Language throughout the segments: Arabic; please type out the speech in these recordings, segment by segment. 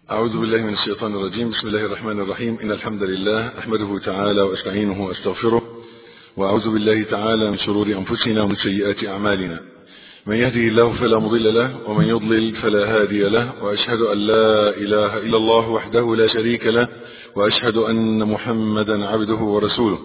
أعوذ بالله من الشيطان الرجيم. بسم الله الرحمن الرحيم. إن الحمد لله أحمده تعالى وأستعينه وأستغفره، وأعوذ بالله تعالى من شرور أنفسنا ومن سيئات أعمالنا. من يهده الله فلا مضل له، ومن يضلل فلا هادي له، وأشهد أن لا إله إلا الله وحده لا شريك له، وأشهد أن محمدا عبده ورسوله.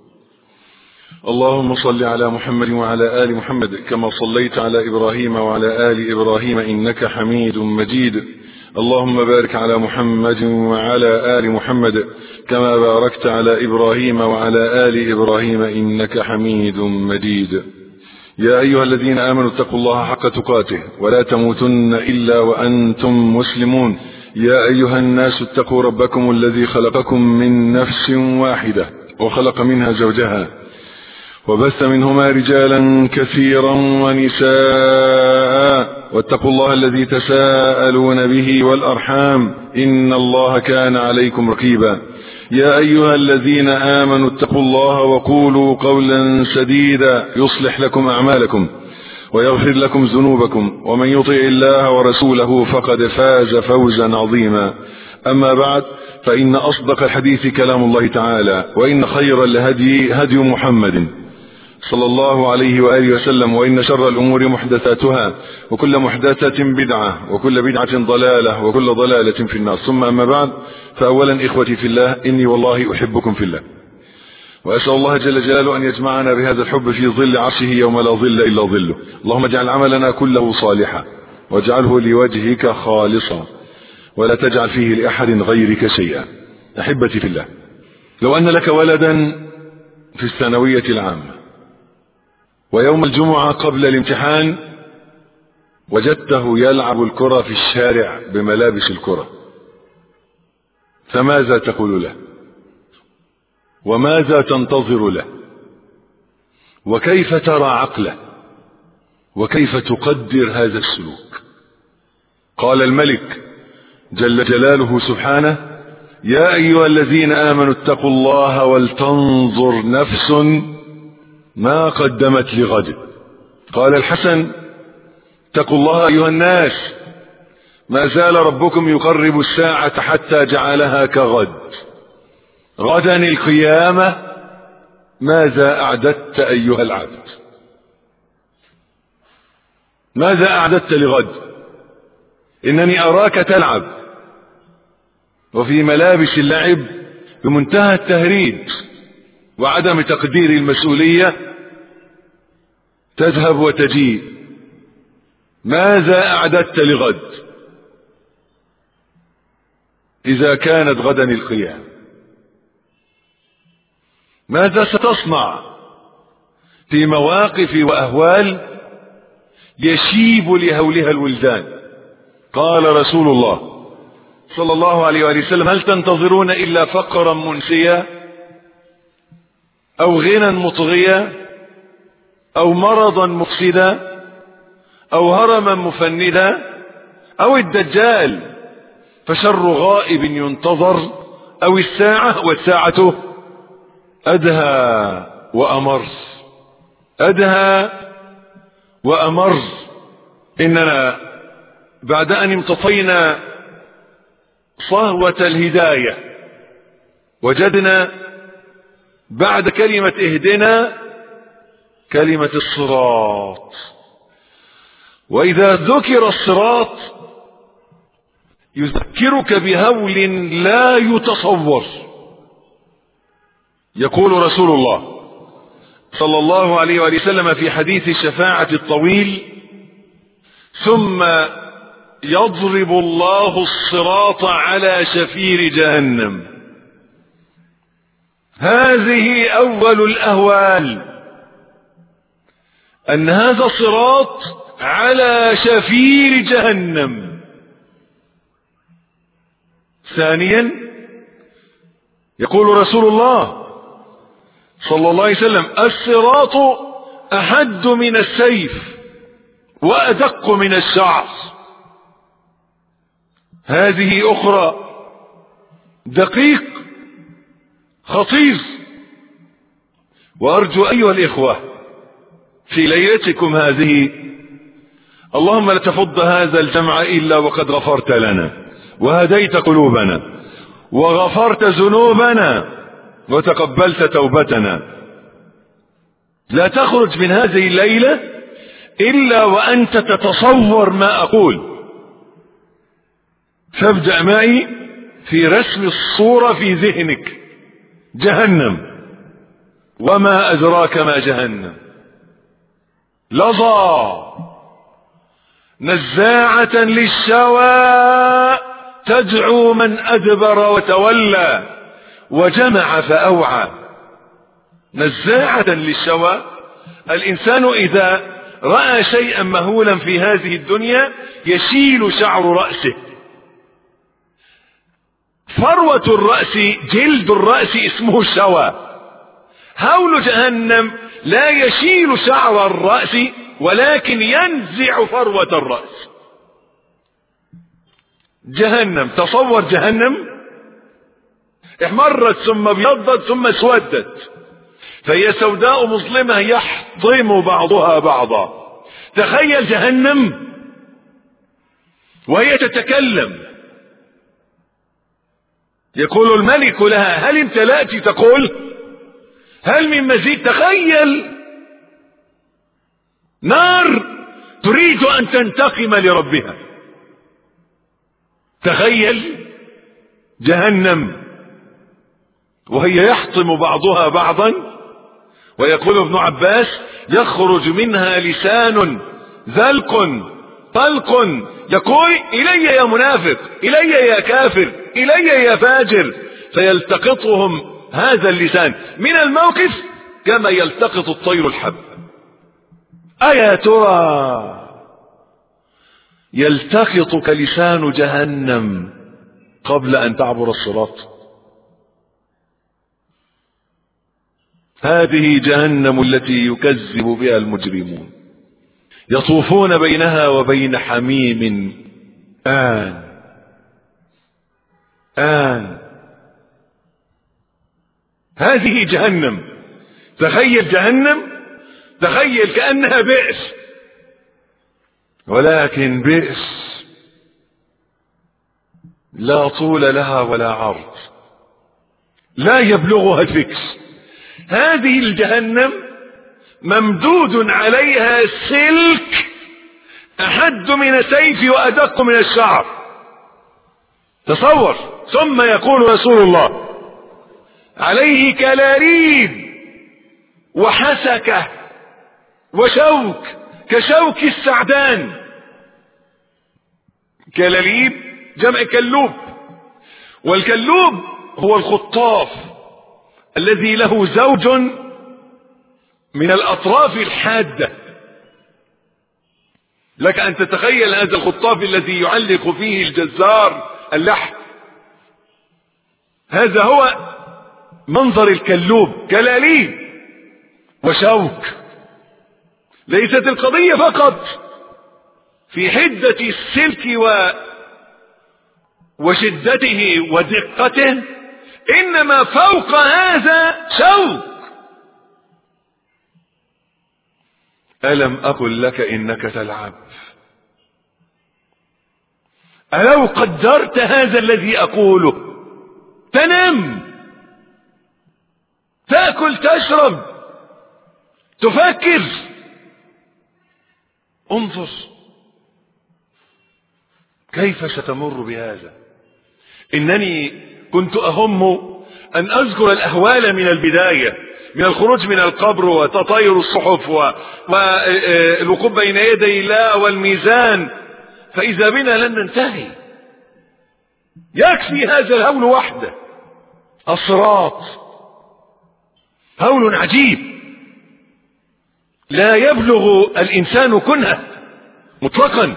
اللهم صل على محمد وعلى آل محمد كما صليت على إبراهيم وعلى آل إبراهيم إنك حميد مجيد. اللهم بارك على محمد وعلى آل محمد كما باركت على إبراهيم وعلى آل إبراهيم إنك حميد مجيد. يا أيها الذين آمنوا اتقوا الله حق تقاته ولا تموتن إلا وأنتم مسلمون. يا أيها الناس اتقوا ربكم الذي خلقكم من نفس واحدة وخلق منها زوجها وبث منهما رجالا كثيرا ونساء، واتقوا الله الذي تساءلون به والأرحام إن الله كان عليكم رقيبا. يا أيها الذين آمنوا اتقوا الله وقولوا قولا سديدا يصلح لكم أعمالكم ويغفر لكم ذنوبكم، ومن يطع الله ورسوله فقد فاز فوزا عظيما. أما بعد، فإن أصدق الحديث كلام الله تعالى، وإن خير الهدي هدي محمد صلى الله عليه وآله وسلم، وإن شر الأمور محدثاتها، وكل محدثة بدعة، وكل بدعة ضلالة، وكل ضلالة في النار. ثم أما بعد، فأولا إخوتي في الله، إني والله أحبكم في الله، وأسأل الله جل جلاله أن يجمعنا بهذا الحب في ظل عرشه يوم لا ظل إلا ظله. اللهم اجعل عملنا كله صالحا، واجعله لوجهك خالصا، ولا تجعل فيه لأحد غيرك شيئا. أحبتي في الله، لو أن لك ولدا في الثانوية العامة، ويوم الجمعة قبل الامتحان وجدته يلعب الكرة في الشارع بملابس الكرة، فماذا تقول له؟ وماذا تنتظر له؟ وكيف ترى عقله؟ وكيف تقدر هذا السلوك؟ قال الملك جل جلاله سبحانه: يا أيها الذين آمنوا اتقوا الله ولتنظر نفس ما قدمت لغد. قال الحسن: اتقوا الله أيها الناس، ما زال ربكم يقرب الساعة حتى جعلها كغد. غدا القيامة، ماذا أعددت أيها العبد؟ ماذا أعددت لغد؟ إنني أراك تلعب وفي ملابس اللعب بمنتهى التهريج وعدم تقدير المسؤولية، تذهب وتجيء. ماذا أعددت لغد إذا كانت غدا القيامة؟ ماذا ستصنع في مواقف وأهوال يشيب لهولها الولدان؟ قال رسول الله صلى الله عليه وآله وسلم: هل تنتظرون إلا فقرا منسيا، أو غنى مطغيا، أو مرضا مفسدا، أو هرما مفندا، أو الدجال فشر غائب ينتظر، أو الساعة والساعة أدهى وأمر. أدهى وأمر. إننا بعد أن امتطينا صهوة الهداية وجدنا بعد كلمة اهدنا كلمة الصراط. وإذا ذكر الصراط يذكرك بهول لا يتصور. يقول رسول الله صلى الله عليه وآله وسلم في حديث الشفاعة الطويل: ثم يضرب الله الصراط على شفير جهنم. هذه أول الأهوال، أن هذا الصراط على شفير جهنم. ثانيا يقول رسول الله صلى الله عليه وسلم: الصراط أحد من السيف وأدق من الشعر. هذه أخرى، دقيق خطير. وأرجو أيها الإخوة في ليلتكم هذه اللهم لا تفض هذا الجمع إلا وقد غفرت لنا، وهديت قلوبنا وغفرت ذنوبنا وتقبلت توبتنا. لا تخرج من هذه الليلة إلا وأنت تتصور ما أقول. فابدأ معي في رسم الصورة في ذهنك. جهنم، وما أدراك ما جهنم. لظى نزاعة للشوى تدعو من أدبر وتولى وجمع فأوعى. نزاعة للشوى، الإنسان إذا رأى شيئا مهولا في هذه الدنيا يشيل شعر رأسه. فروة الرأس، جلد الرأس اسمه شوى. هول جهنم لا يشيل شعر الرأس ولكن ينزع فروة الرأس. جهنم، تصور جهنم احمرت ثم ابيضت ثم اسودت، فهي سوداء مظلمة يحطم بعضها بعضا. تخيل جهنم وهي تتكلم، يقول الملك لها هل امتلأت؟ تقول هل من مزيد؟ تخيل نار تريد أن تنتقم لربها. تخيل جهنم وهي يحطم بعضها بعضا. ويقول ابن عباس يخرج منها لسان ذلق طلق يقول إلي يا منافق، إلي يا كافر، إلي يا فاجر، فيلتقطهم هذا اللسان من الموقف كما يلتقط الطير الحب. أيا ترى يلتقطك لسان جهنم قبل أن تعبر الصراط؟ هذه جهنم التي يكذب بها المجرمون، يطوفون بينها وبين حميم آن. هذه جهنم. تخيل جهنم، تخيل كأنها بئس، ولكن بئس لا طول لها ولا عرض، لا يبلغها الفكس. هذه الجهنم ممدود عليها سلك أحد من السيف وأدق من الشعر. تصور. ثم يقول رسول الله عليه كلاليب وحسكة وشوك كشوك السعدان. كلاليب جمع كلوب، والكلوب هو الخطاف الذي له زوج من الأطراف الحادة. لك أن تتخيل هذا الخطاف الذي يعلق فيه الجزار اللحم. هذا هو منظر الكلوب، كلاليب وشوك. ليست القضية فقط في حدة السلك وشدته ودقته، إنما فوق هذا شوك. ألم أقل لك إنك تلعب؟ ألو قدرت هذا الذي أقوله؟ تنام، تأكل، تشرب، تفكر. انظر كيف ستمر بهذا. إنني كنت أهم أن أذكر الأهوال من البداية، من الخروج من القبر وتطاير الصحف والوقوف بين يدي الله والميزان، فإذا بنا لن ننتهي. يكفي هذا الهول وحده. الصراط هول عجيب لا يبلغ الإنسان كنهه مطلقا،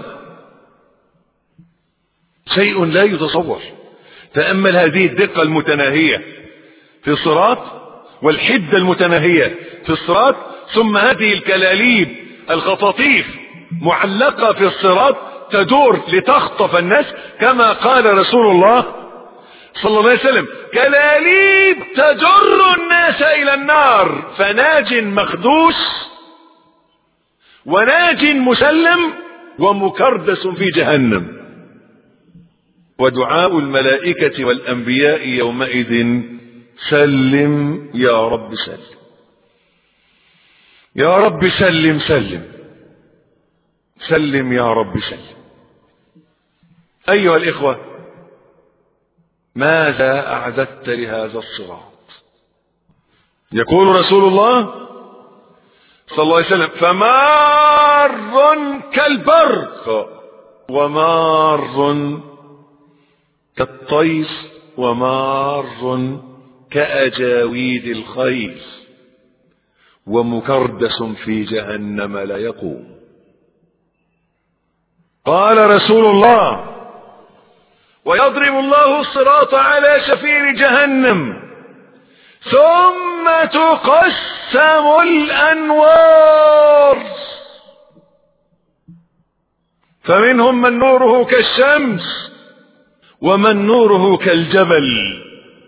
شيء لا يتصور. تأمل هذه الدقة المتناهية في الصراط والحدة المتناهية في الصراط، ثم هذه الكلاليب الخطاطيف معلقة في الصراط تدور لتخطف الناس، كما قال رسول الله صلى الله عليه وسلم كلاليب تجر الناس إلى النار، فناج مخدوش وناج مسلم ومكردس في جهنم. ودعاء الملائكة والأنبياء يومئذ سلم يا رب سلم، يا رب سلم سلم، سلم يا رب سلم. أيها الإخوة، ماذا أعددت لهذا الصراط؟ يقول رسول الله صلى الله عليه وسلم: فمار كالبرق ومار كالطير ومار كأجاويد الخيل ومكردس في جهنم لا يقوم. قال رسول الله: ويضرب الله الصراط على شفير جهنم ثم تقسم الأنوار، فمنهم من نوره كالشمس ومن نوره كالجبل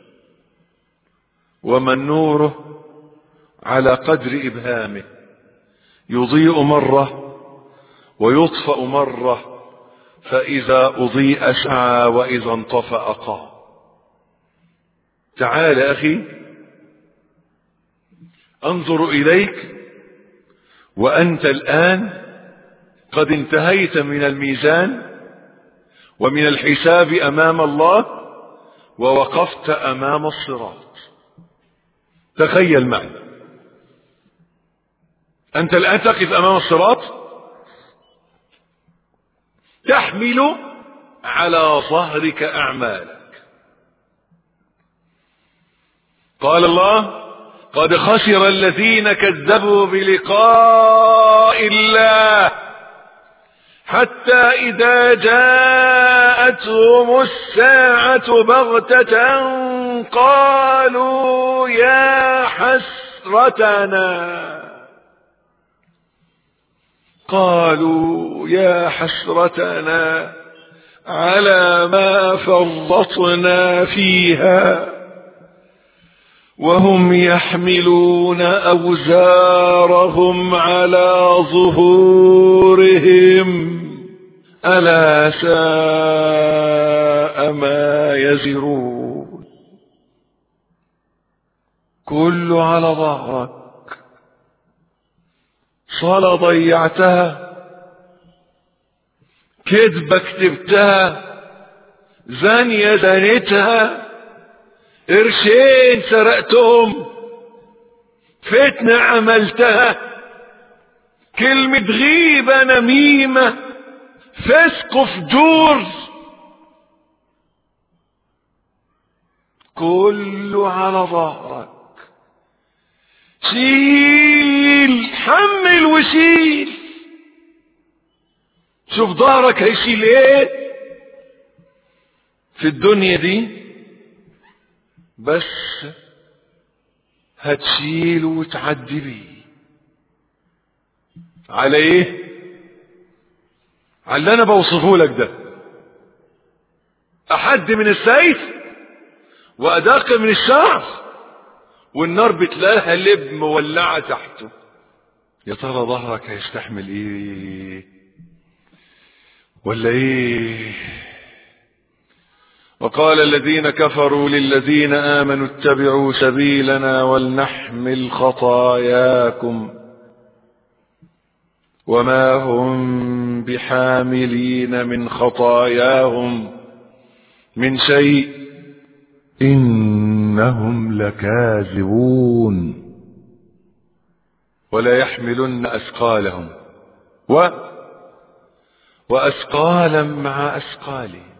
ومن نوره على قدر إبهامه، يضيء مرة ويطفأ مرة، فإذا أضيء سعى وإذا انطفأ قام. تعال أخي، انظر إليك وأنت الآن قد انتهيت من الميزان ومن الحساب أمام الله ووقفت أمام الصراط. تخيل معي، أنت الآن تقف أمام الصراط، تحمل على ظهرك أعمالك. قال الله: قد خسر الذين كذبوا بلقاء الله حتى إذا جاءتهم الساعة بغتة قالوا يا حسرتنا على ما فرطنا فيها وهم يحملون أوزارهم على ظهورهم ألا ساء ما يزرون. كله على ظهرك. صلاة ضيعتها، كذبة كتبتها، زانية زانيتها، قرشين سرقتهم، فتنة عملتها، كلمة غيبة نميمة، فسق فجور، كله على ظهرك. شيل، حمل وشيل. شوف ظهرك هيشيل ايه في الدنيا دي، بس هتشيل وتعدي بيه. على ايه؟ على اللي انا بوصفه لك ده، احد من السيف وادق من الشعر، والنار بتلاقيها لب مولعة تحته. يا ترى ظهرك هيستحمل ايه ولا ايه؟ وقال الذين كفروا للذين آمنوا اتبعوا سبيلنا ولنحمل خطاياكم وما هم بحاملين من خطاياهم من شيء إنهم لكاذبون. ولا يحملن أثقالهم وأثقالا مع أثقالهم.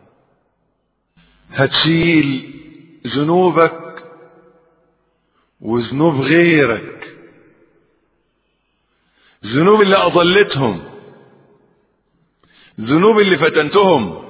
هتشيل ذنوبك وذنوب غيرك، ذنوب اللي أضلتهم، ذنوب اللي فتنتهم،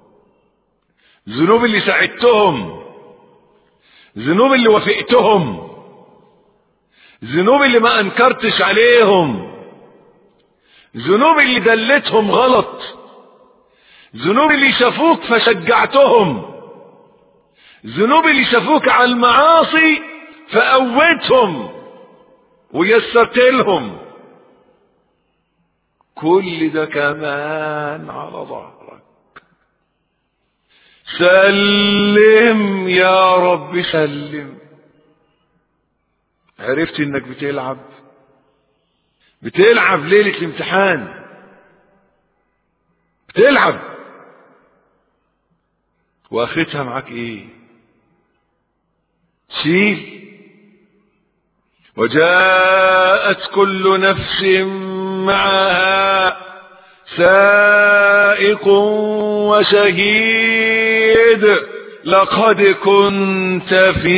ذنوب اللي ساعدتهم، ذنوب اللي وافقتهم، ذنوب اللي ما أنكرتش عليهم، ذنوب اللي دلتهم غلط، ذنوب اللي شافوك فشجعتهم، ذنوب اللي شافوك على المعاصي فقوتهم ويسرت لهم. كل ده كمان على ظهرك. سلم يا رب سلم. عرفت انك بتلعب ليلة الامتحان، بتلعب، واخرتها معاك ايه؟ شيل. وجاءت كل نفس معها سائق وشهيد لقد كنت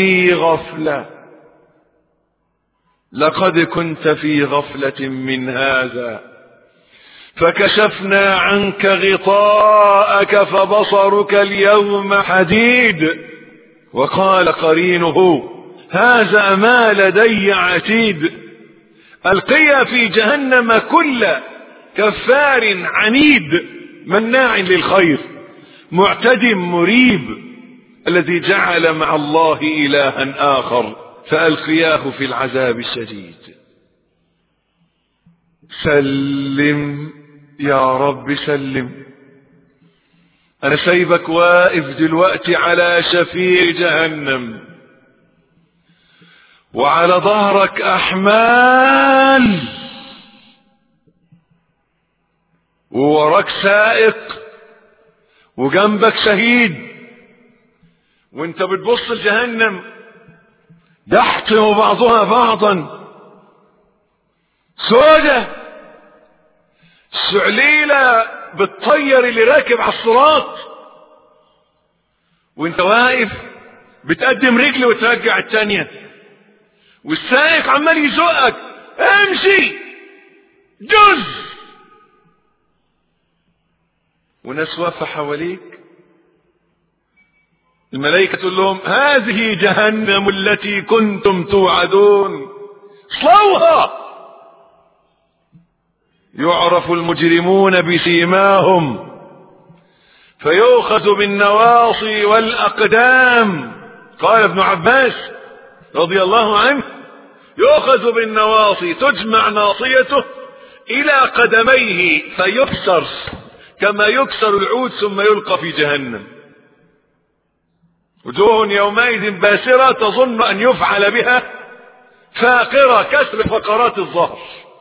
في غفلة من هذا فكشفنا عنك غطاءك فبصرك اليوم حديد. وقال قرينه هذا ما لدي عتيد. ألقيا في جهنم كل كفار عنيد مناع للخير معتد مريب الذي جعل مع الله إلها آخر فألقياه في العذاب الشديد. سلم يا رب سلم. أنا سايبك واقف دلوقتي على شفير جهنم وعلى ظهرك أحمال ووراك سائق وجنبك شهيد وانت بتبص لجهنم يحطم بعضها بعضا سودة سعليلة بتطير اللي راكب على الصراط وانت واقف بتقدم رجل وترجع التانية والسائق عمال يزقك امشي جز وناس واقفة حواليك. الملائكة تقول لهم هذه جهنم التي كنتم توعدون اصلوها. يعرف المجرمون بسيماهم فيؤخذ بالنواصي والأقدام. قال ابن عباس رضي الله عنه يؤخذ بالنواصي تجمع ناصيته إلى قدميه فيكسر كما يكسر العود ثم يلقى في جهنم. وجوه يومئذ باسرة تظن أن يفعل بها فاقرة كسر فقرات الظهر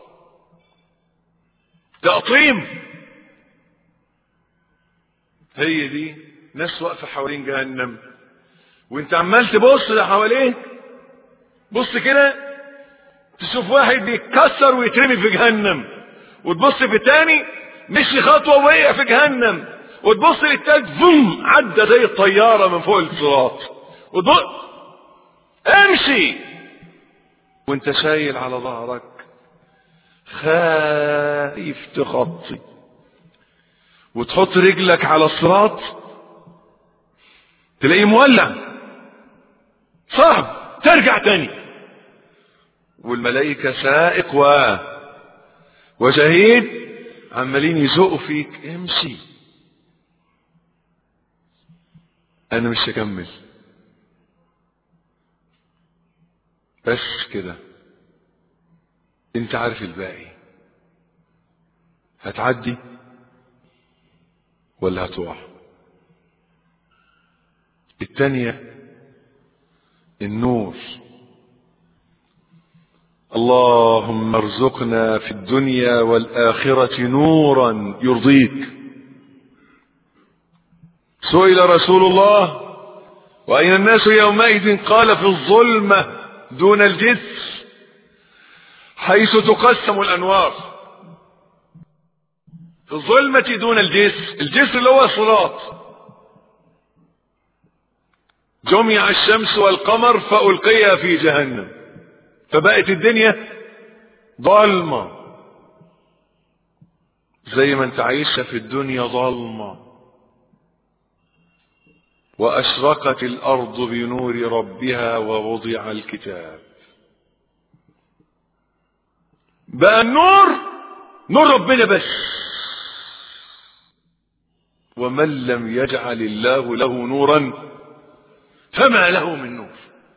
تأطيم. هي دي ناس واقفة حوالين جهنم وانت عمال تبص لحواليك. بص كده تشوف واحد بيتكسر ويترمي في جهنم وتبص في التاني مشي خطوة ووقع في جهنم وتبص للتالت فم عدى زي الطيارة من فوق الصراط وتبص امشي وانت شايل على ظهرك خايف تخطي وتحط رجلك على الصراط تلاقيه مولع صعب ترجع تاني والملائكة سائق وشهيد عمالين يزقوا فيك امشي. انا مش هكمل بس كده انت عارف الباقي. هتعدي ولا هتقع؟ التانية النور. اللهم ارزقنا في الدنيا والآخرة نورا يرضيك. سئل رسول الله وأين الناس يومئذ قال في الظلمة دون الجسر حيث تقسم الأنوار. في الظلمة دون الجسر، الجسر اللي هو الصراط. جمع الشمس والقمر فألقيا في جهنم فبقت الدنيا ظلمة زي ما انت عايشة في الدنيا ظلمة. وأشرقت الأرض بنور ربها ووضع الكتاب. بقى النور نور ربنا بس. ومن لم يجعل الله له نورا فما له من نور.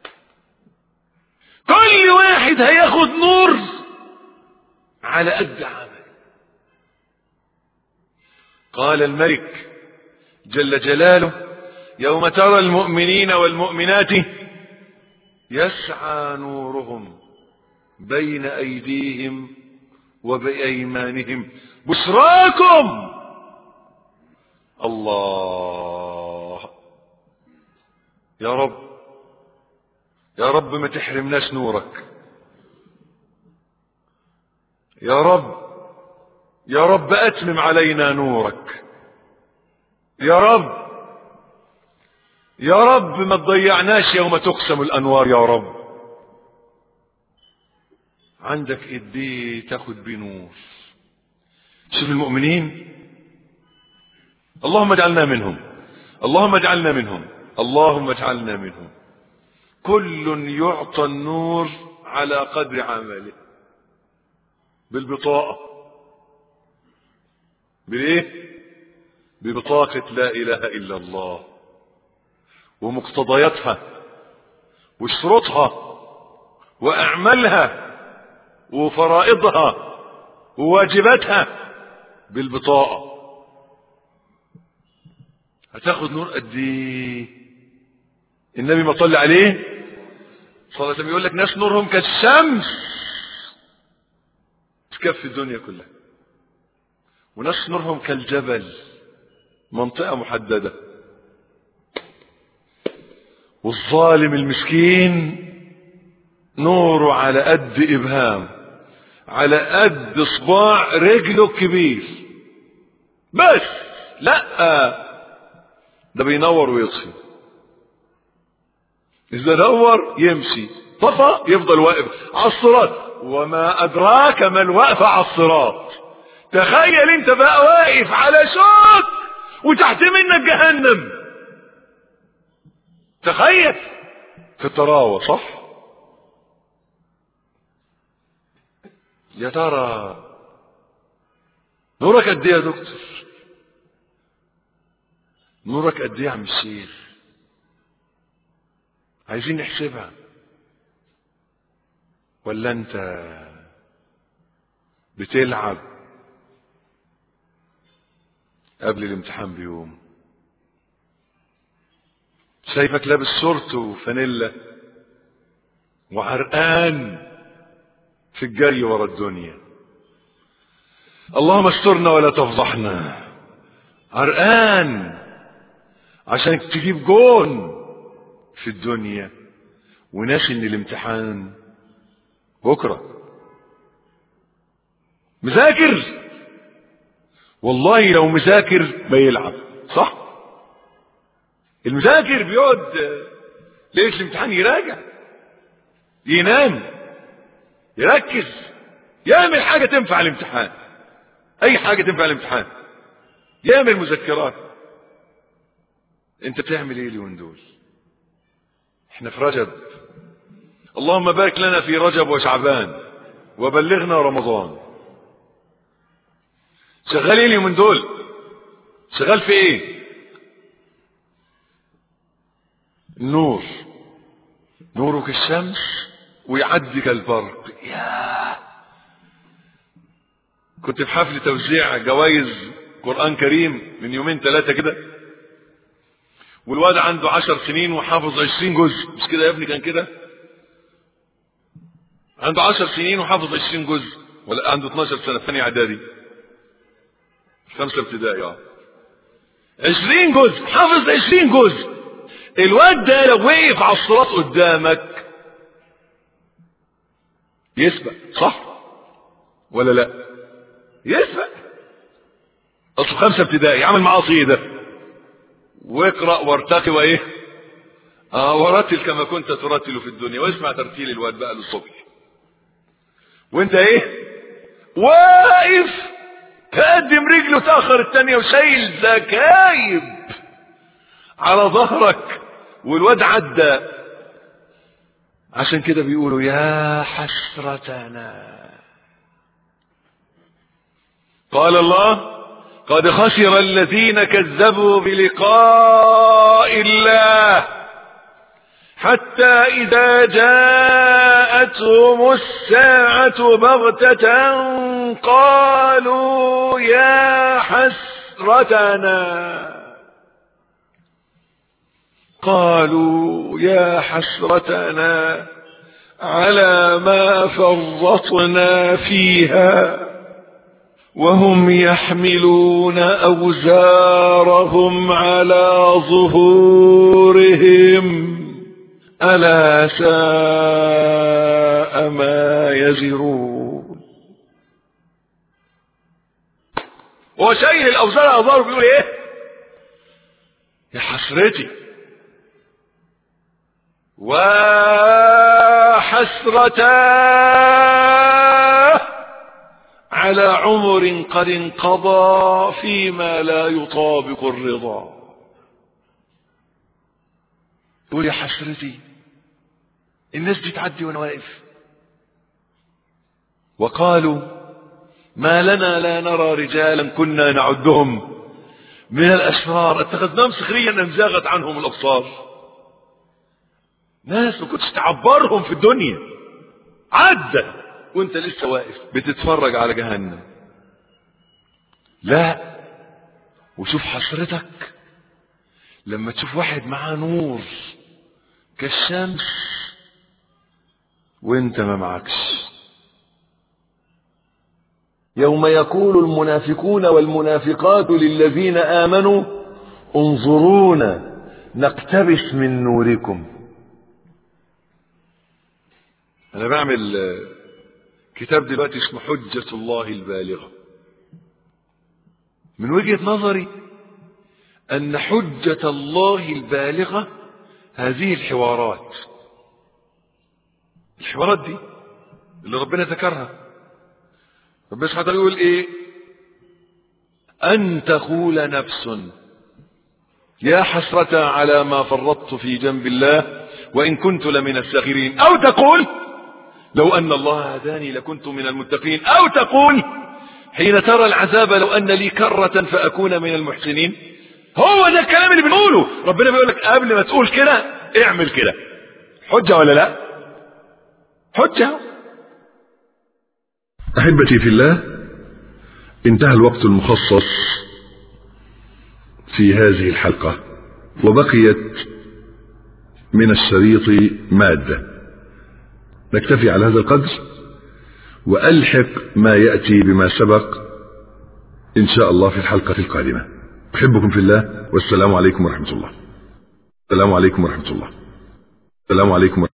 كل واحد هياخد نور على قد عمل. قال الملك جل جلاله يوم ترى المؤمنين والمؤمنات يسعى نورهم بين أيديهم وبأيمانهم بشراكم. الله يا رب، يا رب ما تحرمناش نورك يا رب، يا رب أتمم علينا نورك يا رب، يا رب ما تضيعناش يوم تقسم الأنوار يا رب. عندك ايدي تاخد بنور. شوف المؤمنين، اللهم اجعلنا منهم، اللهم اجعلنا منهم، اللهم اجعلنا منهم. كل يعطى النور على قدر عمله، بالبطاقة، بالايه؟ ببطاقة لا اله الا الله ومقتضياتها وشروطها واعمالها وفرائضها وواجباتها، بالبطاقة. هتاخد نور قد ايه؟ النبي ما صلى عليه صلى الله عليه وسلم يقول لك ناس نورهم كالشمس تكفي الدنيا كلها، وناس نورهم كالجبل منطقة محددة. والظالم المسكين نوره على قد إبهام، على قد صباع رجله الكبير بس. لا، ده بينور ويطفي. إذا نور يمشي، طفى يفضل واقف على الصراط. وما أدراك ما الوقف على الصراط. تخيل انت بقى واقف على شوك وتحت منك جهنم. تخيل في الطراوة، صح؟ يا ترى نورك قد ايه يا دكتور؟ نورك قد ايه يا عم الشيخ؟ عايزين نحسبها. ولا انت بتلعب قبل الامتحان بيوم؟ شايفك لابس شورت وفانيلا وعرقان في الجري ورا الدنيا. اللهم استرنا ولا تفضحنا. عرقان عشان تجيب جون في الدنيا، وناسي ان الامتحان بكره. مذاكر، والله لو مذاكر ما يلعب، صح؟ المذاكر بيقعد ليلة الامتحان يراجع، ينام، يركز، يعمل حاجة تنفع الامتحان، اي حاجة تنفع الامتحان، يعمل مذكرات. انت بتعمل ايه اليومين دول؟ احنا في رجب، اللهم بارك لنا في رجب وشعبان وبلغنا رمضان. شغال ايه اليومين دول؟ شغال في ايه؟ النور، نوره كالشمس ويعدي كالبرق. يا كنت في حفل توزيع جوائز قرآن كريم من يومين ثلاثة كده، والواد عنده 10 سنين وحافظ 20 جزء. مش كده يا ابني؟ كان كده، عنده 10 سنين وحافظ 20 جزء، ولا عنده 12 سنة في ثانية اعدادي 5 ابتدائي. 20 جزء، حافظ 20 جزء. الواد ده لو وقف على الصراط قدامك يسبق، صح ولا لا؟ يسبق. اصل 5 ابتدائي عمل معاصي ايه ده؟ واقرأ وارتقي وايه؟ ورتل كما كنت ترتل في الدنيا. واسمع ترتيل الواد بقى للصبح، وانت ايه؟ واقف تقدم رجله تاخر التانية وشايل زكايب على ظهرك، والواد عدى. عشان كده بيقولوا يا حسرتنا. قال الله قد خسر الذين كذبوا بلقاء الله حتى إذا جاءتهم الساعة بغتة قالوا يا حسرتنا قالوا يا حسرتنا على ما فرطنا فيها وهم يحملون أوزارهم على ظهورهم ألا ساء ما يزرون. وشايل الأوزار على ظهره بيقول ايه؟ يا حسرتي وحسرتاه على عمر قد انقضى فيما لا يطابق الرضا. يقول يا حسرتي الناس دي تعدي وانا واقف. وقالوا ما لنا لا نرى رجالا كنا نعدهم من الأشرار اتخذناهم سخريا أم زاغت عنهم الأبصار. ناس ما كنتش تعبرهم في الدنيا عدى وانت لسه واقف بتتفرج على جهنم. لا، وشوف حسرتك لما تشوف واحد معاه نور كالشمس وانت ما معكش. يوم يقول المنافقون والمنافقات للذين آمنوا انظرونا نقتبس من نوركم. أنا بعمل كتاب دلوقتي اسمه حجة الله البالغة. من وجهة نظري أن حجة الله البالغة هذه الحوارات دي اللي ربنا ذكرها. ربنا سبحانه وتعالى يقول ايه؟ أن تقول نفس يا حسرة على ما فرطت في جنب الله وإن كنت لمن الساخرين، أو تقول لو أن الله هداني لكنت من المتقين، أو تقول حين ترى العذاب لو أن لي كرة فأكون من المحسنين. هو ده الكلام اللي بنقوله. ربنا بيقول لك قبل ما تقول كده اعمل كده. حجة ولا لا؟ حجة. أحبتي في الله، انتهى الوقت المخصص في هذه الحلقة وبقيت من الشريط مادة. نكتفي على هذا القدر وألحق ما يأتي بما سبق إن شاء الله في الحلقة القادمة. أحبكم في الله والسلام عليكم ورحمة الله. السلام عليكم ورحمة الله. السلام عليكم ورحمة الله.